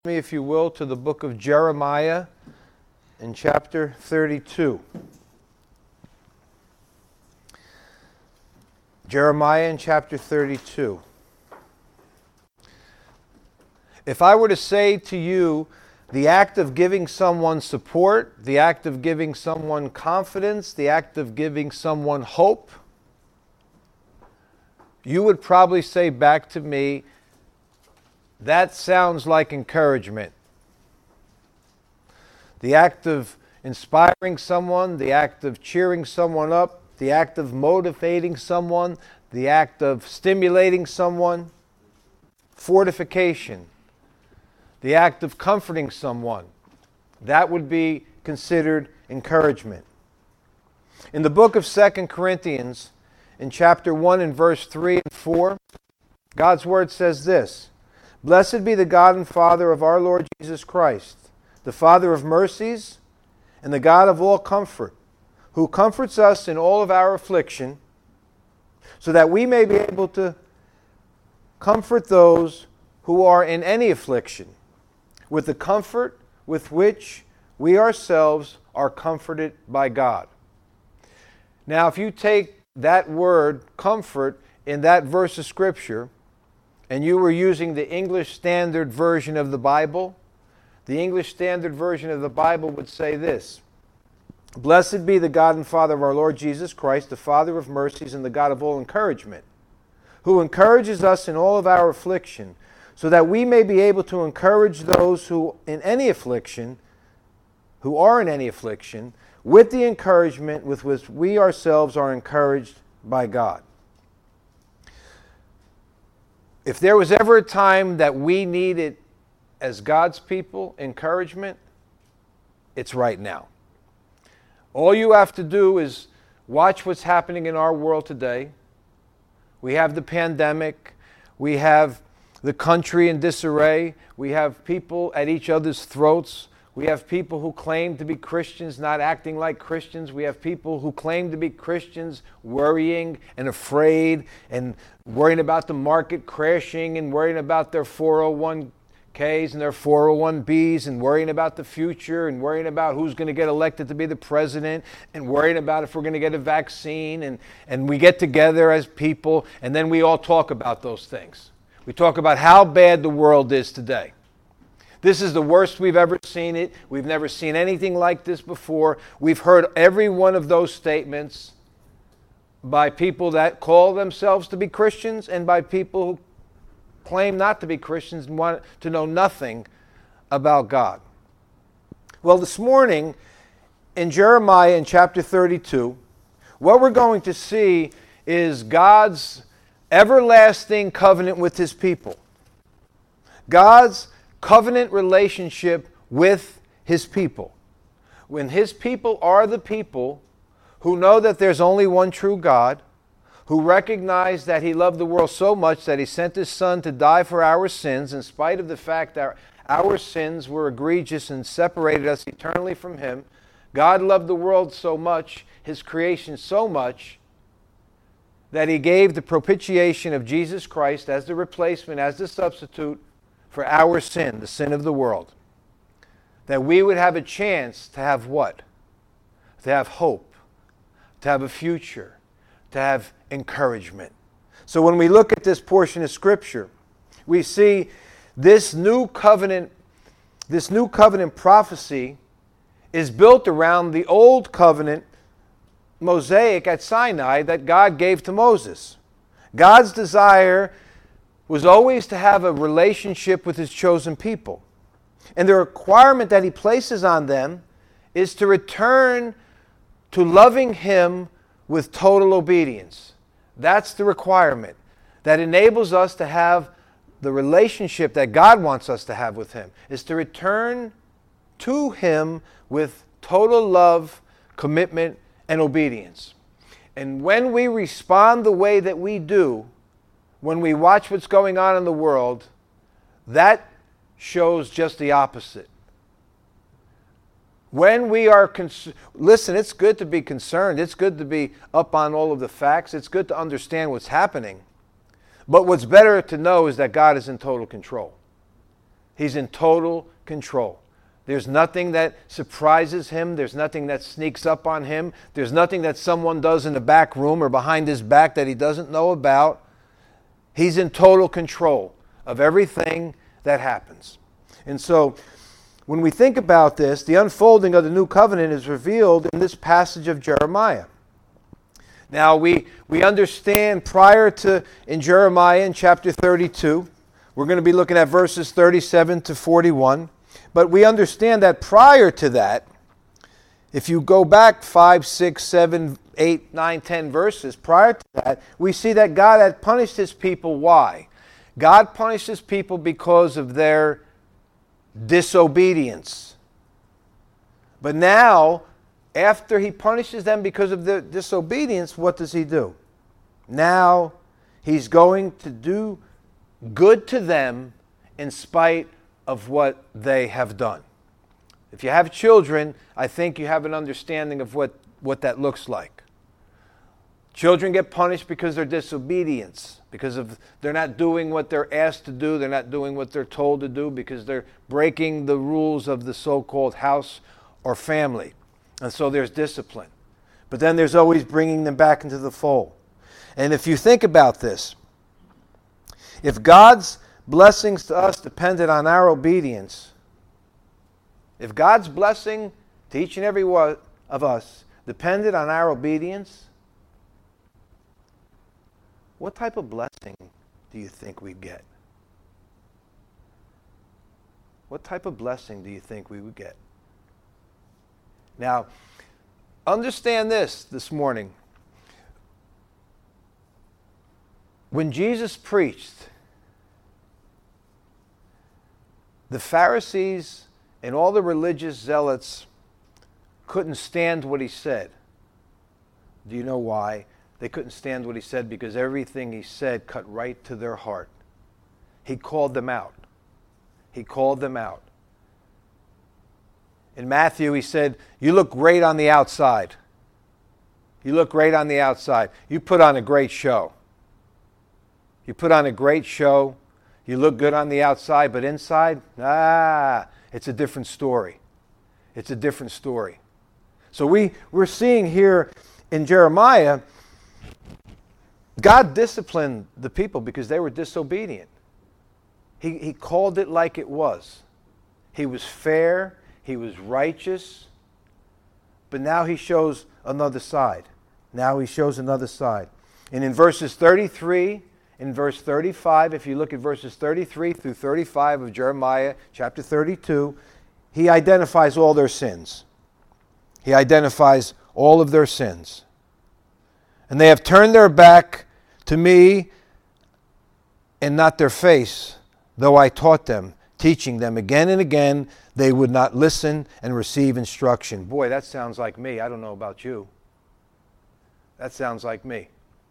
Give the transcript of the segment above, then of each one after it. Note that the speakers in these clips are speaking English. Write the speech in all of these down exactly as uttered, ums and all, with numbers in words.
me, if you will, to the book of Jeremiah in chapter thirty-two. Jeremiah in chapter thirty-two. If I were to say to you, the act of giving someone support, the act of giving someone confidence, the act of giving someone hope, you would probably say back to me, that sounds like encouragement. The act of inspiring someone, the act of cheering someone up, the act of motivating someone, the act of stimulating someone, fortification, the act of comforting someone, that would be considered encouragement. In the book of Second Corinthians, in chapter one and verse three and four, God's word says this: "Blessed be the God and Father of our Lord Jesus Christ, the Father of mercies and the God of all comfort, who comforts us in all of our affliction, so that we may be able to comfort those who are in any affliction, with the comfort with which we ourselves are comforted by God." Now, if you take that word, comfort, in that verse of Scripture, and you were using the English Standard Version of the Bible, the English Standard Version of the Bible would say this: "Blessed be the God and Father of our Lord Jesus Christ, the Father of mercies and the God of all encouragement, who encourages us in all of our affliction, so that we may be able to encourage those who in any affliction, who are in any affliction, with the encouragement with which we ourselves are encouraged by God." If there was ever a time that we needed, as God's people, encouragement, it's right now. All you have to do is watch what's happening in our world today. We have the pandemic. We have the country in disarray. We have people at each other's throats. We have people who claim to be Christians not acting like Christians. We have people who claim to be Christians worrying and afraid and worrying about the market crashing and worrying about their four oh one k's and their four oh one b's and worrying about the future and worrying about who's going to get elected to be the president and worrying about if we're going to get a vaccine. And, and we get together as people and then we all talk about those things. We talk about how bad the world is today. This is the worst we've ever seen it. We've never seen anything like this before. We've heard every one of those statements by people that call themselves to be Christians and by people who claim not to be Christians and want to know nothing about God. Well, this morning in Jeremiah in chapter thirty-two, what we're going to see is God's everlasting covenant with His people. God's covenant relationship with His people. When His people are the people who know that there's only one true God, who recognize that He loved the world so much that He sent His Son to die for our sins, in spite of the fact that our sins were egregious and separated us eternally from Him. God loved the world so much, His creation so much, that He gave the propitiation of Jesus Christ as the replacement, as the substitute for our sin, the sin of the world. That we would have a chance to have what? To have hope, to have a future, to have encouragement. So when we look at this portion of Scripture, we see this new covenant, this new covenant prophecy is built around the old covenant mosaic at Sinai that God gave to Moses. God's desire was always to have a relationship with His chosen people. And the requirement that He places on them is to return to loving Him with total obedience. That's the requirement that enables us to have the relationship that God wants us to have with Him, is to return to Him with total love, commitment, and obedience. And when we respond the way that we do, when we watch what's going on in the world, that shows just the opposite. When we are, cons- listen, it's good to be concerned. It's good to be up on all of the facts. It's good to understand what's happening. But what's better to know is that God is in total control. He's in total control. There's nothing that surprises him. There's nothing that sneaks up on him. There's nothing that someone does in the back room or behind his back that he doesn't know about. He's in total control of everything that happens. And so, when we think about this, the unfolding of the new covenant is revealed in this passage of Jeremiah. Now, we, we understand prior to, in Jeremiah in chapter thirty-two, we're going to be looking at verses thirty-seven to forty-one. But we understand that prior to that, if you go back five, six, seven, eight, nine, ten verses prior to that, we see that God had punished his people. Why? God punished his people because of their disobedience. But now, after he punishes them because of their disobedience, what does he do? Now, he's going to do good to them in spite of what they have done. If you have children, I think you have an understanding of what, what that looks like. Children get punished because of their disobedience, because of they're not doing what they're asked to do, they're not doing what they're told to do, because they're breaking the rules of the so-called house or family. And so there's discipline. But then there's always bringing them back into the fold. And if you think about this, if God's blessings to us depended on our obedience, if God's blessing to each and every one of us depended on our obedience, what type of blessing do you think we'd get? What type of blessing do you think we would get? Now, understand this this morning. When Jesus preached, the Pharisees and all the religious zealots couldn't stand what he said. Do you know why? They couldn't stand what he said because everything he said cut right to their heart. He called them out. He called them out. In Matthew, he said, you look great on the outside. You look great on the outside. You put on a great show. You put on a great show. You look good on the outside, but inside, ah, it's a different story. It's a different story. So we, we're seeing here in Jeremiah, God disciplined the people because they were disobedient. He, he called it like it was. He was fair. He was righteous. But now he shows another side. Now he shows another side. And in verses thirty-three, in verse thirty-five, if you look at verses thirty-three through thirty-five of Jeremiah chapter thirty-two, he identifies all their sins. He identifies all of their sins. And they have turned their back to me and not their face, though I taught them, teaching them again and again, they would not listen and receive instruction. Boy, that sounds like me. I don't know about you. That sounds like me.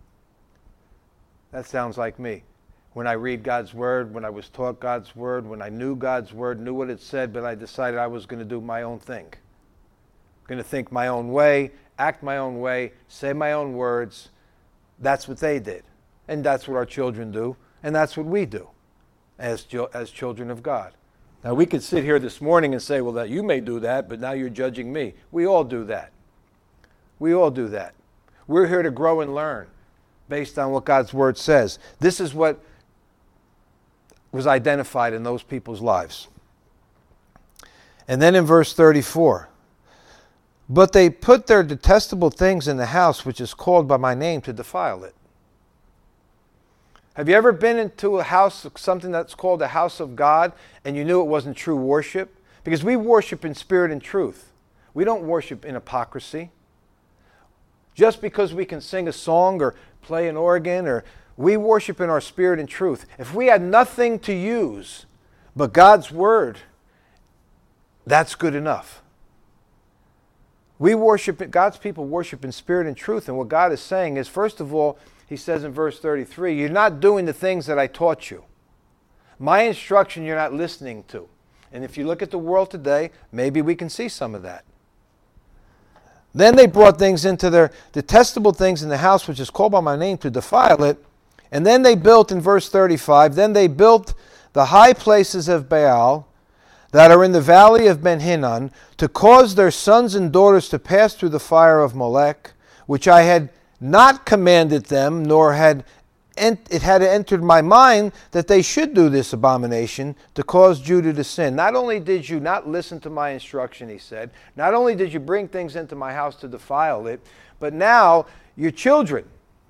That sounds like me. When I read God's Word, when I was taught God's Word, when I knew God's Word, knew what it said, but I decided I was going to do my own thing. Going to think my own way, act my own way, say my own words. That's what they did. And that's what our children do. And that's what we do as, as children of God. Now, we could sit here this morning and say, well, that you may do that, but now you're judging me. We all do that. We all do that. We're here to grow and learn based on what God's Word says. This is what was identified in those people's lives. And then in verse thirty-four, but they put their detestable things in the house which is called by my name to defile it. Have you ever been into a house, something that's called a house of God, and you knew it wasn't true worship? Because we worship in spirit and truth. We don't worship in hypocrisy. Just because we can sing a song or play an organ, or we worship in our spirit and truth. If we had nothing to use but God's Word, that's good enough. We worship, God's people worship in spirit and truth, and what God is saying is, first of all, he says in verse thirty-three, you're not doing the things that I taught you. My instruction you're not listening to. And if you look at the world today, maybe we can see some of that. Then they brought things into their detestable things in the house which is called by my name to defile it. And then they built in verse thirty-five, then they built the high places of Baal that are in the valley of Ben Hinnom, to cause their sons and daughters to pass through the fire of Molech, which I had not commanded them, nor had it had entered my mind that they should do this abomination to cause Judah to sin. Not only did you not listen to my instruction, he said, not only did you bring things into my house to defile it, but now your children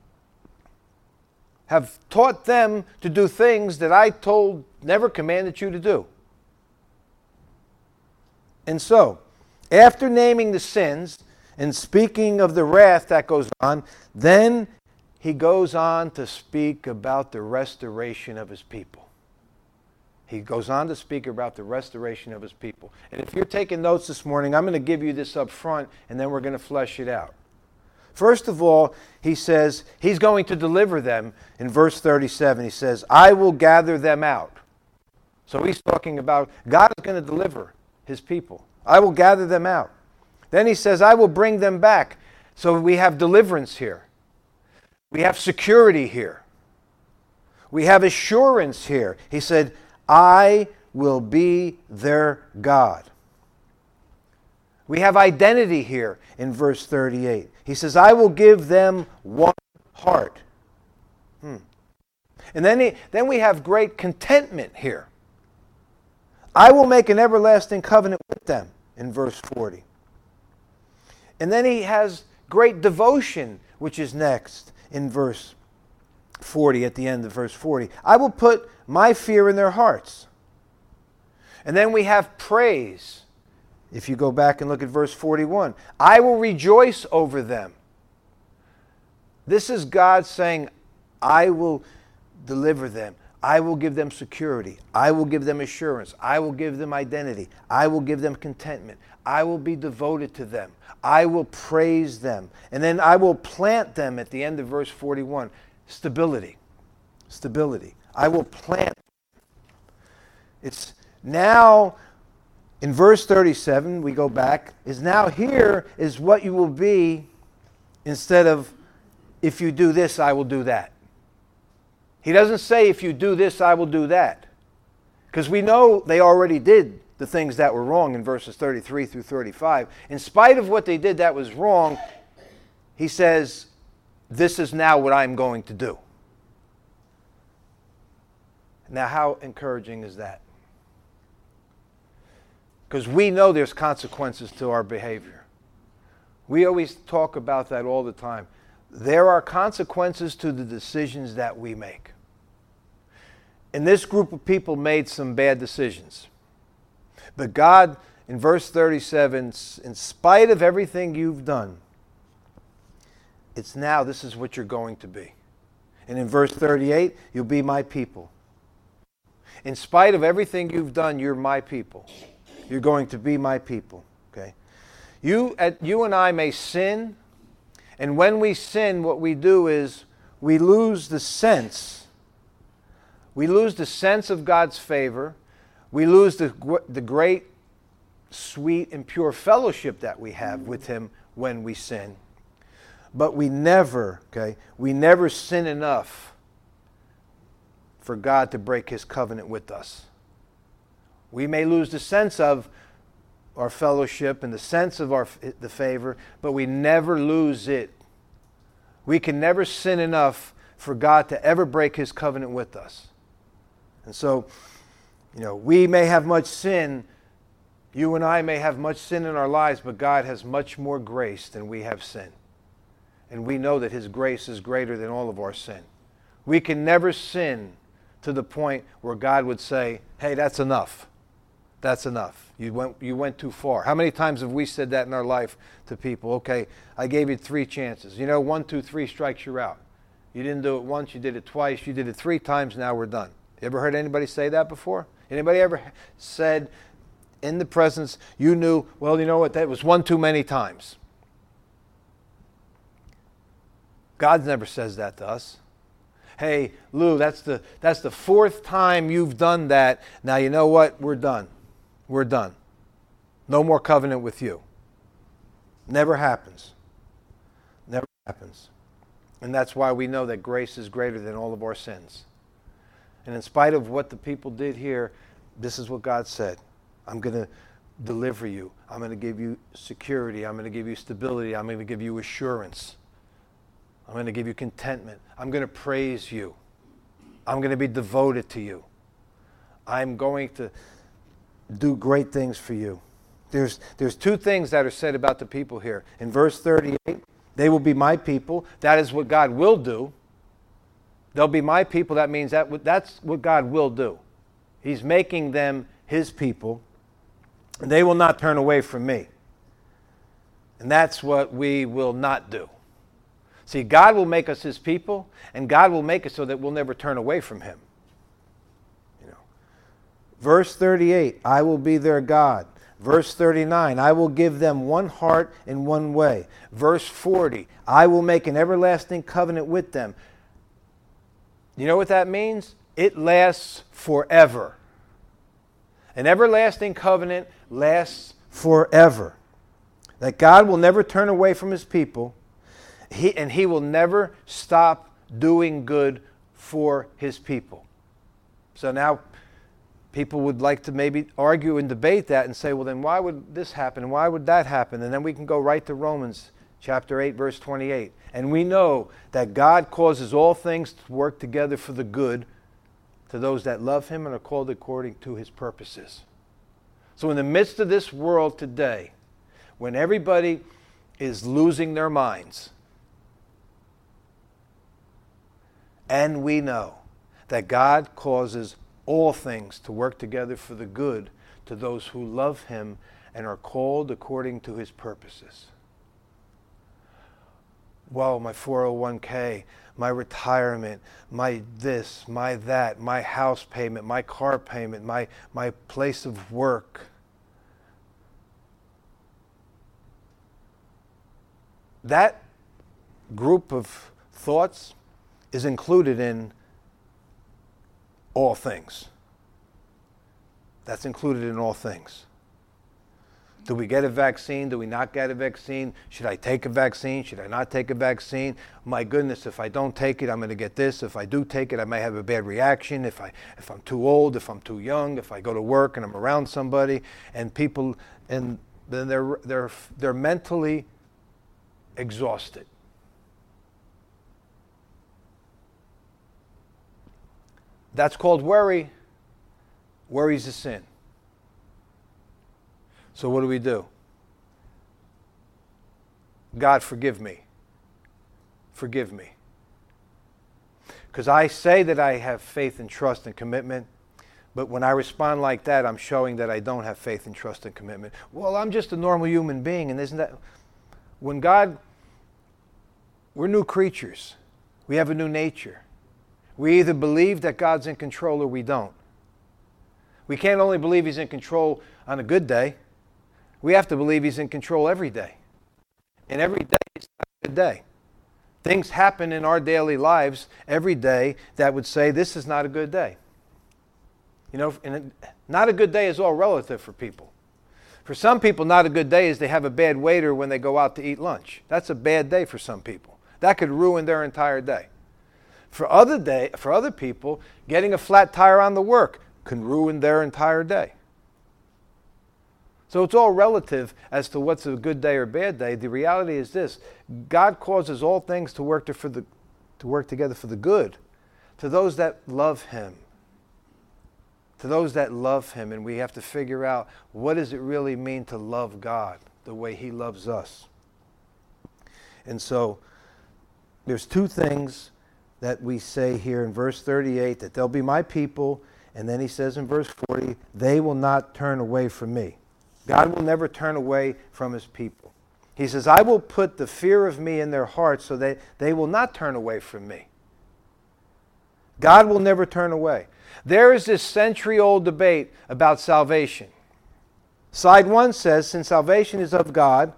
have taught them to do things that I told, never commanded you to do. And so, after naming the sins and speaking of the wrath that goes on, then he goes on to speak about the restoration of his people. He goes on to speak about the restoration of his people. And if you're taking notes this morning, I'm going to give you this up front, and then we're going to flesh it out. First of all, he says he's going to deliver them. In verse thirty-seven, he says, I will gather them out. So he's talking about God is going to deliver his people. I will gather them out. Then he says, I will bring them back. So we have deliverance here. We have security here. We have assurance here. He said, I will be their God. We have identity here in verse thirty-eight. He says, I will give them one heart. Hmm. And then, he, then we have great contentment here. I will make an everlasting covenant with them in verse forty. And then he has great devotion, which is next in verse forty, at the end of verse forty. I will put my fear in their hearts. And then we have praise. If you go back and look at verse forty-one, I will rejoice over them. This is God saying, I will deliver them. I will give them security. I will give them assurance. I will give them identity. I will give them contentment. I will be devoted to them. I will praise them. And then I will plant them at the end of verse forty-one. Stability. Stability. I will plant. It's now, in verse thirty-seven, we go back, is now here is what you will be instead of, if you do this, I will do that. He doesn't say, if you do this, I will do that. Because we know they already did the things that were wrong in verses thirty-three through thirty-five. In spite of what they did that was wrong, he says, this is now what I'm going to do. Now, how encouraging is that? Because we know there's consequences to our behavior. We always talk about that all the time. There are consequences to the decisions that we make. And this group of people made some bad decisions. But God, in verse thirty-seven, in spite of everything you've done, it's now, this is what you're going to be. And in verse thirty-eight, you'll be my people. In spite of everything you've done, you're my people. You're going to be my people. Okay? You, at, you and I may sin. And when we sin, what we do is we lose the sense. We lose the sense of God's favor. We lose the, the great, sweet, and pure fellowship that we have with Him when we sin. But we never, okay, we never sin enough for God to break His covenant with us. We may lose the sense of our fellowship and the sense of our the favor, but we never lose it. We can never sin enough for God to ever break His covenant with us. And so, you know, we may have much sin, you and I may have much sin in our lives, but God has much more grace than we have sin. And we know that His grace is greater than all of our sin. We can never sin to the point where God would say, hey, that's enough. That's enough. You went, you went too far. How many times have we said that in our life to people? Okay, I gave you three chances. You know, one, two, three strikes, you're out. You didn't do it once, you did it twice, you did it three times, now we're done. You ever heard anybody say that before? Anybody ever said in the presence, you knew, well, you know what, that was one too many times? God never says that to us. Hey, Lou, that's the, that's the fourth time you've done that. Now, you know what? We're done. We're done. No more covenant with you. Never happens. Never happens. And that's why we know that grace is greater than all of our sins. And in spite of what the people did here, this is what God said. I'm going to deliver you. I'm going to give you security. I'm going to give you stability. I'm going to give you assurance. I'm going to give you contentment. I'm going to praise you. I'm going to be devoted to you. I'm going to do great things for you. There's, there's two things that are said about the people here. In verse thirty-eight, they will be my people. That is what God will do. They'll be my people. That means that that's what God will do. He's making them his people. And they will not turn away from me. And that's what we will not do. See, God will make us his people, and God will make it so that we'll never turn away from him. You know. Verse thirty-eight, I will be their God. Verse thirty-nine, I will give them one heart and one way. Verse forty, I will make an everlasting covenant with them. You know what that means? It lasts forever. An everlasting covenant lasts forever. That God will never turn away from his people, he, and he will never stop doing good for his people. So now people would like to maybe argue and debate that and say, well, then why would this happen? Why would that happen? And then we can go right to Romans chapter eight, verse twenty-eight. And we know that God causes all things to work together for the good to those that love him and are called according to his purposes. So in the midst of this world today, when everybody is losing their minds, and we know that God causes all things to work together for the good to those who love him and are called according to his purposes. Well, my four oh one k, my retirement, my this, my that, my house payment, my car payment, my, my place of work. That group of thoughts is included in all things. That's included in all things. Do we get a vaccine? Do we not get a vaccine? Should I take a vaccine? Should I not take a vaccine? My goodness, if I don't take it, I'm going to get this. If I do take it, I may have a bad reaction. If I, if I'm too old, if I'm too young, if I go to work and I'm around somebody, and people, and then they're they're they're mentally exhausted. That's called worry. Worry's a sin. So what do we do? God, forgive me. Forgive me. Because I say that I have faith and trust and commitment, but when I respond like that, I'm showing that I don't have faith and trust and commitment. Well, I'm just a normal human being, and isn't that... When God... We're new creatures. We have a new nature. We either believe that God's in control or we don't. We can't only believe he's in control on a good day. We have to believe he's in control every day. And every day is not a good day. Things happen in our daily lives every day that would say this is not a good day. You know, and not a good day is all relative for people. For some people, not a good day is they have a bad waiter when they go out to eat lunch. That's a bad day for some people. That could ruin their entire day. For other day, for other people, getting a flat tire on the work can ruin their entire day. So it's all relative as to what's a good day or bad day. The reality is this: God causes all things to work to, for the, to work together for the good to those that love him. To those that love him, and we have to figure out what does it really mean to love God the way he loves us. And so there's two things that we say here in verse thirty-eight, that they'll be my people, and then he says in verse forty, they will not turn away from me. God will never turn away from his people. He says, I will put the fear of me in their hearts so that they will not turn away from me. God will never turn away. There is this century-old debate about salvation. Side one says, since salvation is of God,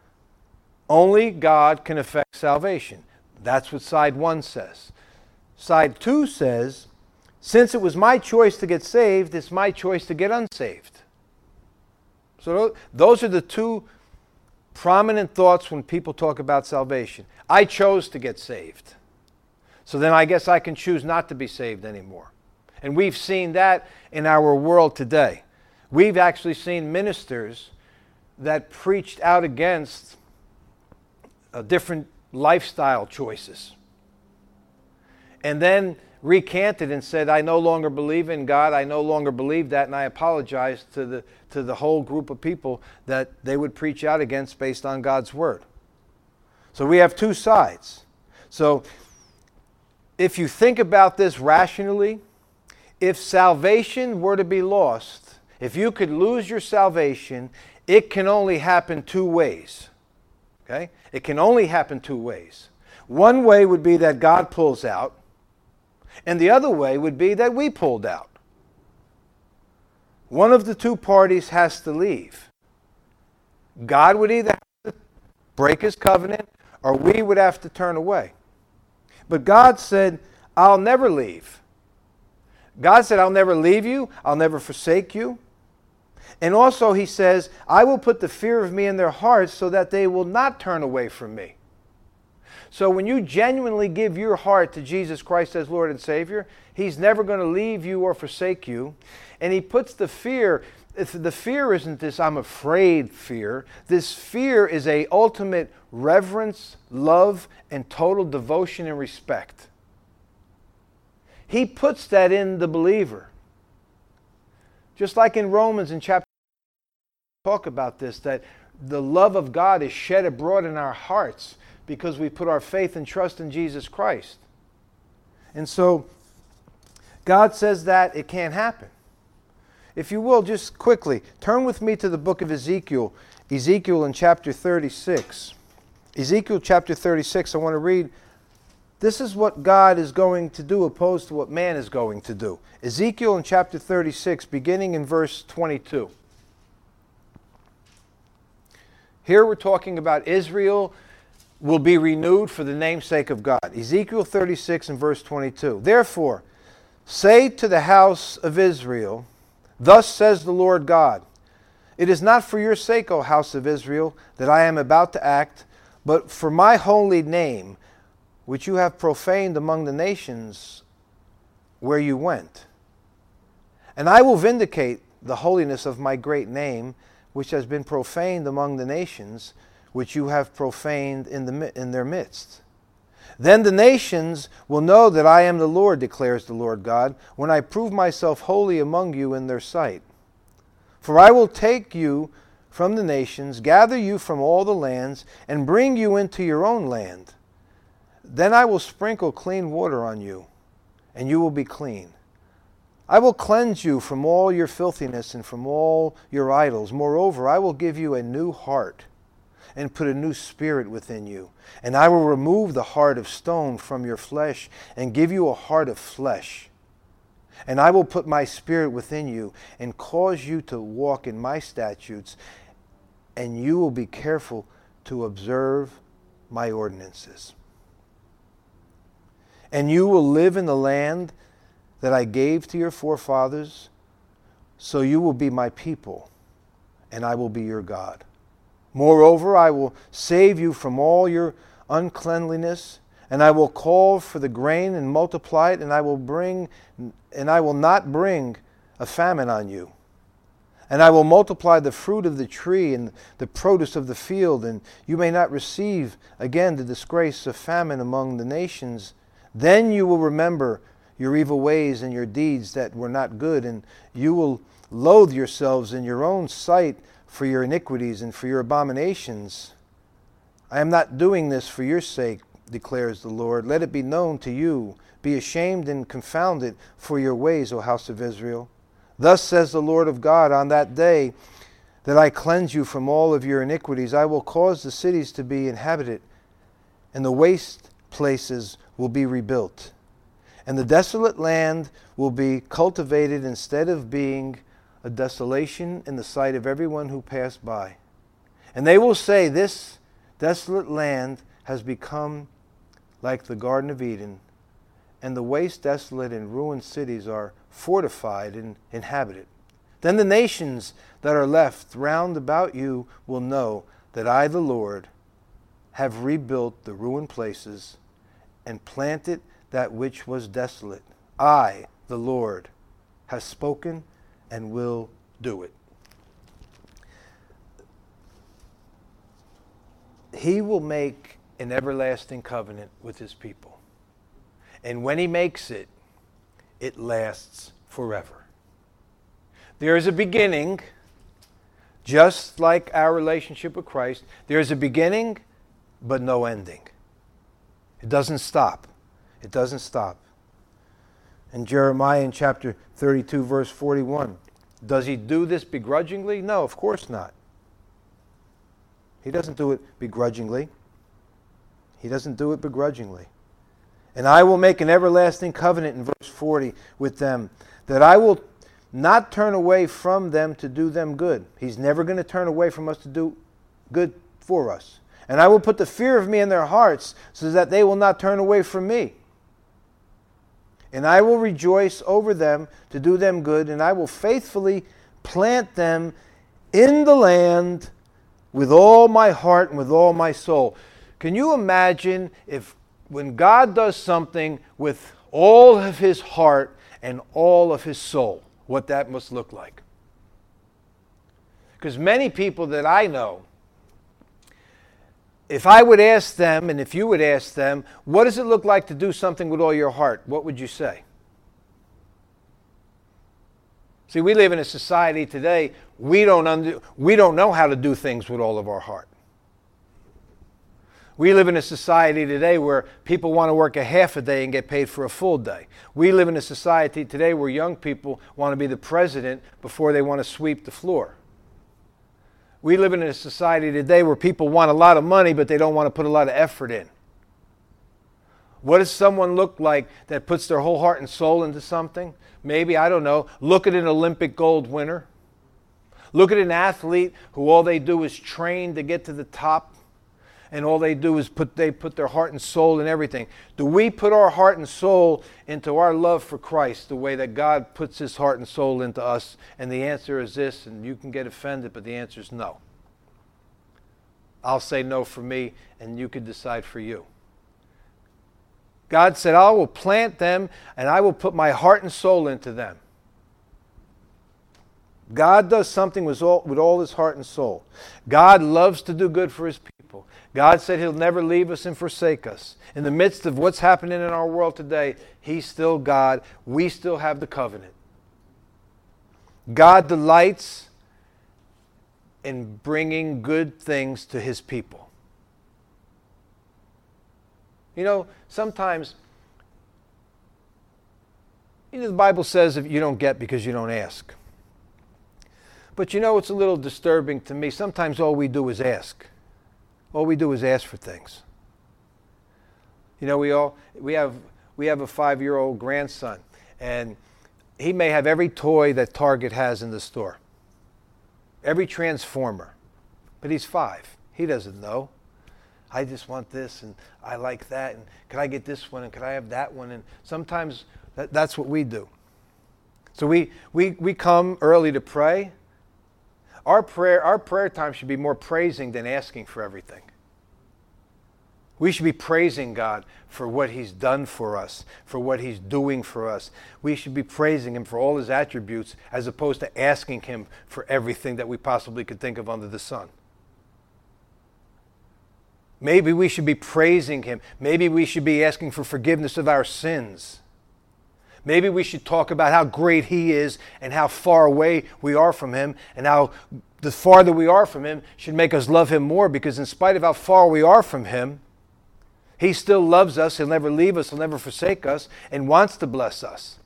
only God can effect salvation. That's what side one says. Side two says, since it was my choice to get saved, it's my choice to get unsaved. So those are the two prominent thoughts when people talk about salvation. I chose to get saved. So then I guess I can choose not to be saved anymore. And we've seen that in our world today. We've actually seen ministers that preached out against uh, different lifestyle choices. And then recanted and said, I no longer believe in God, I no longer believe that, and I apologize to the, to the whole group of people that they would preach out against based on God's word. So we have two sides. So if you think about this rationally, if salvation were to be lost, if you could lose your salvation, it can only happen two ways. Okay? It can only happen two ways. One way would be that God pulls out, and the other way would be that we pulled out. One of the two parties has to leave. God would either have to break his covenant, or we would have to turn away. But God said, I'll never leave. God said, I'll never leave you. I'll never forsake you. And also he says, I will put the fear of me in their hearts so that they will not turn away from me. So when you genuinely give your heart to Jesus Christ as Lord and Savior, he's never going to leave you or forsake you. And he puts the fear, if the fear isn't this I'm afraid fear. This fear is a ultimate reverence, love, and total devotion and respect. He puts that in the believer. Just like in Romans in chapter talk about this, that the love of God is shed abroad in our hearts because we put our faith and trust in Jesus Christ. And so God says that it can't happen. If you will, just quickly, turn with me to the book of Ezekiel. Ezekiel in chapter thirty-six. Ezekiel chapter thirty-six, I want to read. This is what God is going to do opposed to what man is going to do. Ezekiel in chapter thirty-six, beginning in verse twenty-two. Here we're talking about Israel will be renewed for the namesake of God. Ezekiel thirty-six and verse twenty-two. Therefore, say to the house of Israel, thus says the Lord God, it is not for your sake, O house of Israel, that I am about to act, but for my holy name, which you have profaned among the nations where you went. And I will vindicate the holiness of my great name, which has been profaned among the nations, which you have profaned in, the, in their midst. Then the nations will know that I am the Lord, declares the Lord God, when I prove myself holy among you in their sight. For I will take you from the nations, gather you from all the lands, and bring you into your own land. Then I will sprinkle clean water on you, and you will be clean. I will cleanse you from all your filthiness and from all your idols. Moreover, I will give you a new heart and put a new spirit within you. And I will remove the heart of stone from your flesh and give you a heart of flesh. And I will put my spirit within you and cause you to walk in my statutes, and you will be careful to observe my ordinances. And you will live in the land that I gave to your forefathers, so you will be my people, and I will be your God. Moreover, I will save you from all your uncleanliness, and I will call for the grain and multiply it, and I will bring, and I will not bring a famine on you. And I will multiply the fruit of the tree and the produce of the field, and you may not receive again the disgrace of famine among the nations. Then you will remember your evil ways and your deeds that were not good, and you will loathe yourselves in your own sight for your iniquities and for your abominations. I am not doing this for your sake, declares the Lord. Let it be known to you. Be ashamed and confounded for your ways, O house of Israel. Thus says the Lord of God, on that day that I cleanse you from all of your iniquities, I will cause the cities to be inhabited, and the waste places will be rebuilt. And the desolate land will be cultivated instead of being a desolation in the sight of everyone who passed by. And they will say, this desolate land has become like the Garden of Eden, and the waste, desolate, and ruined cities are fortified and inhabited. Then the nations that are left round about you will know that I, the Lord, have rebuilt the ruined places and planted that which was desolate. I, the Lord has spoken and will do it. He will make an everlasting covenant with his people. And when he makes it, it lasts forever. There is a beginning, just like our relationship with Christ. There is a beginning, but no ending. It doesn't stop. It doesn't stop. In Jeremiah in chapter thirty-two, verse forty-one, does he do this begrudgingly? No, of course not. He doesn't do it begrudgingly. He doesn't do it begrudgingly. And I will make an everlasting covenant in verse forty with them, that I will not turn away from them to do them good. He's never going to turn away from us to do good for us. And I will put the fear of me in their hearts so that they will not turn away from me. And I will rejoice over them to do them good, and I will faithfully plant them in the land with all my heart and with all my soul. Can you imagine if when God does something with all of his heart and all of his soul, what that must look like? Because many people that I know, if I would ask them, and if you would ask them, what does it look like to do something with all your heart? What would you say? See, we live in a society today, we don't, under, we don't know how to do things with all of our heart. We live in a society today where people want to work a half a day and get paid for a full day. We live in a society today where young people want to be the president before they want to sweep the floor. We live in a society today where people want a lot of money, but they don't want to put a lot of effort in. What does someone look like that puts their whole heart and soul into something? Maybe, I don't know, look at an Olympic gold winner. Look at an athlete who all they do is train to get to the top, and all they do is put they put their heart and soul in everything. Do we put our heart and soul into our love for Christ the way that God puts his heart and soul into us? And the answer is this, and you can get offended, but the answer is no. I'll say no for me, and you can decide for you. God said, I will plant them, and I will put my heart and soul into them. God does something with all, with all his heart and soul. God loves to do good for his people. God said he'll never leave us and forsake us. In the midst of what's happening in our world today, he's still God. We still have the covenant. God delights in bringing good things to his people. You know, sometimes, you know, the Bible says if you don't get because you don't ask. But you know, it's a little disturbing to me. Sometimes all we do is ask. All we do is ask for things. You know, we all we have we have a five-year-old grandson, and he may have every toy that Target has in the store, every transformer, but he's five. He doesn't know. I just want this, and I like that, and can I get this one, and can I have that one? And sometimes that, that's what we do. So we we we come early to pray. Our prayer, our prayer time should be more praising than asking for everything. We should be praising God for what he's done for us, for what he's doing for us. We should be praising him for all his attributes as opposed to asking him for everything that we possibly could think of under the sun. Maybe we should be praising him. Maybe we should be asking for forgiveness of our sins. Maybe we should talk about how great he is and how far away we are from him, and how the farther we are from him should make us love him more, because in spite of how far we are from him, he still loves us. He'll never leave us. He'll never forsake us, and wants to bless us.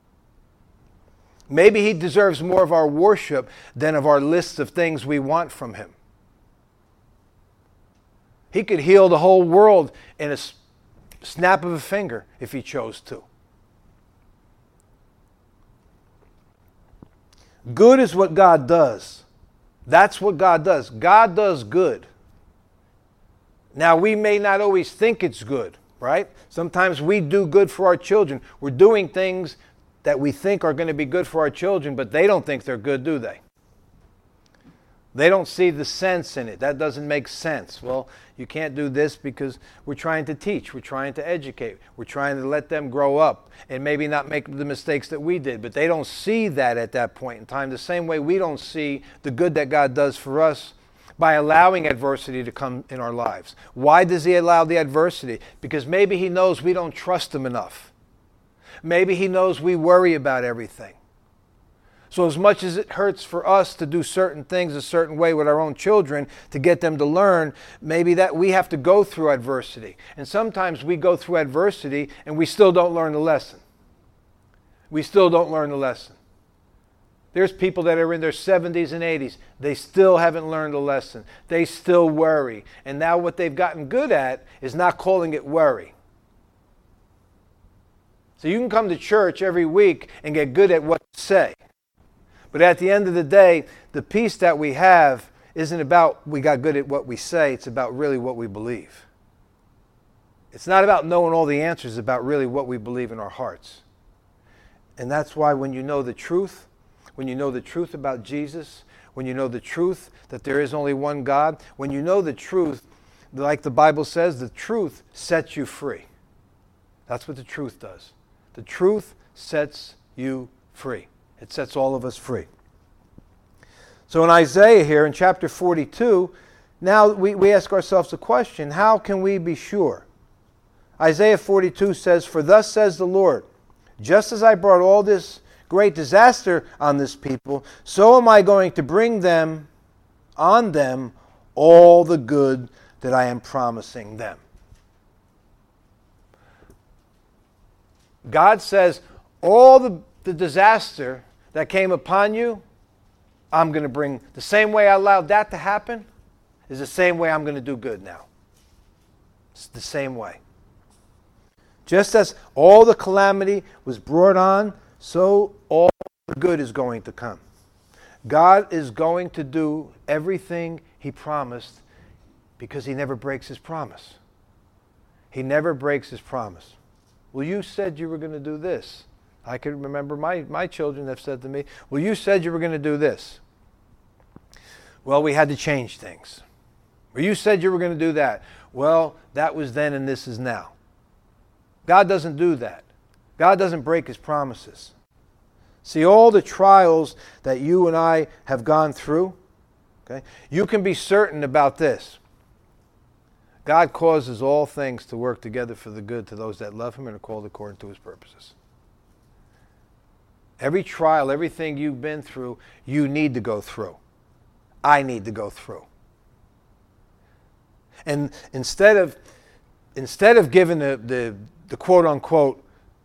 Maybe he deserves more of our worship than of our lists of things we want from him. He could heal the whole world in a snap of a finger if he chose to. Good is what God does. That's what God does. God does good. Now, we may not always think it's good, right? Sometimes we do good for our children. We're doing things that we think are going to be good for our children, but they don't think they're good, do they? They don't see the sense in it. That doesn't make sense. Well, you can't do this because we're trying to teach. We're trying to educate. We're trying to let them grow up and maybe not make the mistakes that we did. But they don't see that at that point in time, the same way we don't see the good that God does for us by allowing adversity to come in our lives. Why does he allow the adversity? Because maybe he knows we don't trust him enough. Maybe he knows we worry about everything. So as much as it hurts for us to do certain things a certain way with our own children to get them to learn, maybe that we have to go through adversity. And sometimes we go through adversity and we still don't learn the lesson. We still don't learn the lesson. There's people that are in their seventies and eighties. They still haven't learned the lesson. They still worry. And now what they've gotten good at is not calling it worry. So you can come to church every week and get good at what to say. But at the end of the day, the peace that we have isn't about we got good at what we say. It's about really what we believe. It's not about knowing all the answers. It's about really what we believe in our hearts. And that's why when you know the truth, when you know the truth about Jesus, when you know the truth that there is only one God, when you know the truth, like the Bible says, the truth sets you free. That's what the truth does. The truth sets you free. It sets all of us free. So in Isaiah here, in chapter forty-two, now we, we ask ourselves a question, how can we be sure? Isaiah forty-two says, "For thus says the Lord, just as I brought all this great disaster on this people, so am I going to bring them, on them, all the good that I am promising them." God says, all the, the disaster that came upon you, I'm going to bring, the same way I allowed that to happen, is the same way I'm going to do good now. It's the same way. Just as all the calamity was brought on, so all the good is going to come. God is going to do everything he promised because he never breaks his promise. He never breaks his promise. Well, you said you were going to do this. I can remember my, my children have said to me, well, you said you were going to do this. Well, we had to change things. Or you said you were going to do that. Well, that was then and this is now. God doesn't do that. God doesn't break his promises. See, all the trials that you and I have gone through, okay, you can be certain about this. God causes all things to work together for the good to those that love him and are called according to his purposes. Every trial, everything you've been through, you need to go through. I need to go through. And instead of instead of giving the, the, the quote-unquote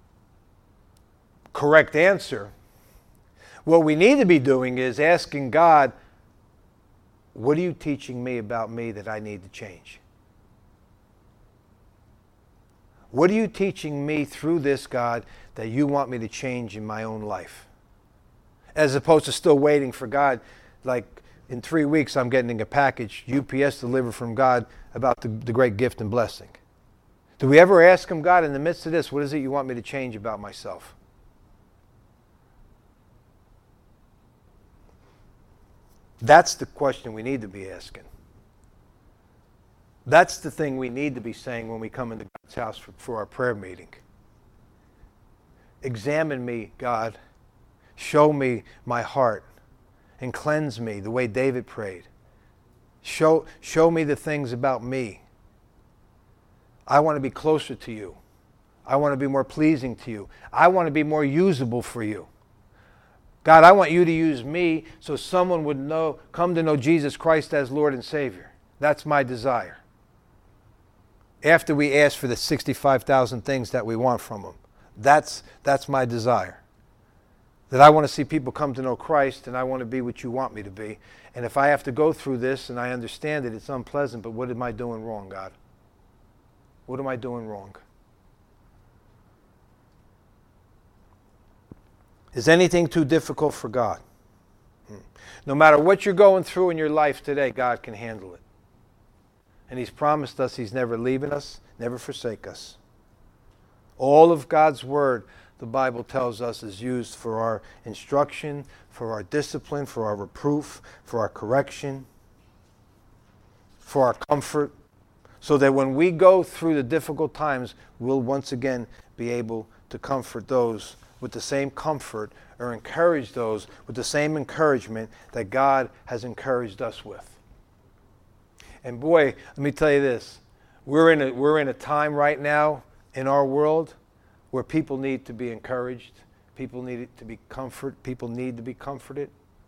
correct answer, what we need to be doing is asking God, what are you teaching me about me that I need to change? What are you teaching me through this, God, that you want me to change in my own life? As opposed to still waiting for God, like in three weeks I'm getting a package, U P S delivered from God about the, the great gift and blessing. Do we ever ask him, God, in the midst of this, what is it you want me to change about myself? That's the question we need to be asking. That's the thing we need to be saying when we come into God's house for, for our prayer meeting. Examine me, God. Show me my heart and cleanse me the way David prayed. Show, show me the things about me. I want to be closer to you. I want to be more pleasing to you. I want to be more usable for you. God, I want you to use me so someone would know, come to know Jesus Christ as Lord and Savior. That's my desire. After we ask for the sixty-five thousand things that we want from him. That's, that's my desire. That I want to see people come to know Christ and I want to be what you want me to be. And if I have to go through this and I understand it, it's unpleasant, but what am I doing wrong, God? What am I doing wrong? Is anything too difficult for God? No matter what you're going through in your life today, God can handle it. And he's promised us he's never leaving us, never forsake us. All of God's word, the Bible tells us, is used for our instruction, for our discipline, for our reproof, for our correction, for our comfort, so that when we go through the difficult times, we'll once again be able to comfort those with the same comfort, or encourage those with the same encouragement that God has encouraged us with. And boy, let me tell you this, we're in a, we're in a time right now in our world where people need to be encouraged, people need to be comfort, people need to be comforted.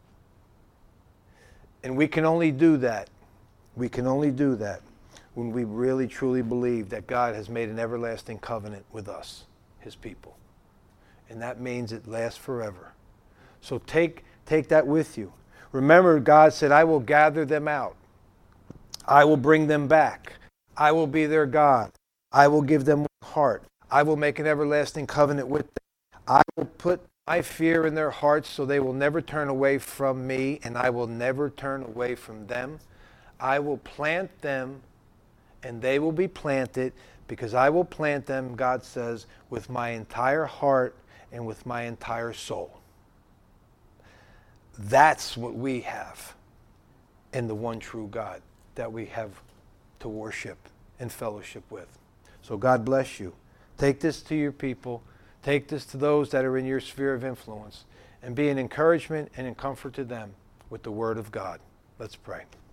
And we can only do that, we can only do that when we really truly believe that God has made an everlasting covenant with us, his people. And that means it lasts forever. So take, take that with you. Remember, God said, I will gather them out. I will bring them back. I will be their God. I will give them one heart. I will make an everlasting covenant with them. I will put my fear in their hearts so they will never turn away from me, and I will never turn away from them. I will plant them, and they will be planted, because I will plant them, God says, with my entire heart and with my entire soul. That's what we have in the one true God that we have to worship and fellowship with. So God bless you. Take this to your people. Take this to those that are in your sphere of influence, and be an encouragement and a comfort to them with the Word of God. Let's pray.